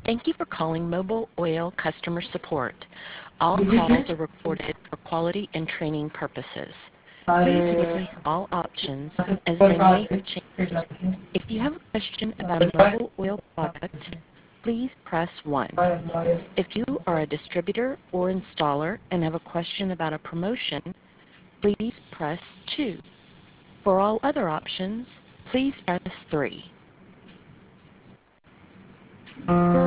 Thank you for calling Mobil Oil Customer Support. All calls are recorded for quality and training purposes. Please listen to all options as they may have changed. If you have a question about a Mobil Oil product, please press 1. If you are a distributor or installer and have a question about a promotion, please press 2. For all other options, please press 3.